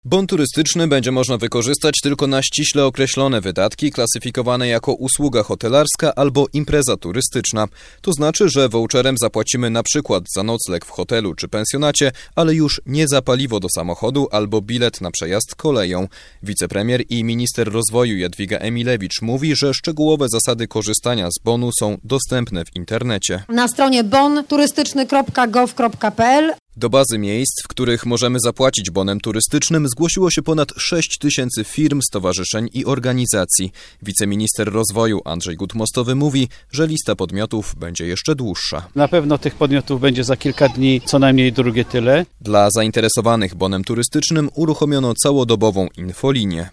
Bon turystyczny będzie można wykorzystać tylko na ściśle określone wydatki klasyfikowane jako usługa hotelarska albo impreza turystyczna. To znaczy, że voucherem zapłacimy na przykład za nocleg w hotelu czy pensjonacie, ale już nie za paliwo do samochodu albo bilet na przejazd koleją. Wicepremier i minister rozwoju Jadwiga Emilewicz mówi, że szczegółowe zasady korzystania z bonu są dostępne w internecie. Na stronie bonturystyczny.gov.pl Do bazy miejsc, w których możemy zapłacić bonem turystycznym, zgłosiło się ponad 6 000 firm, stowarzyszeń i organizacji. Wiceminister rozwoju Andrzej Gut-Mostowy mówi, że lista podmiotów będzie jeszcze dłuższa. Na pewno tych podmiotów będzie za kilka dni co najmniej drugie tyle. Dla zainteresowanych bonem turystycznym uruchomiono całodobową infolinię.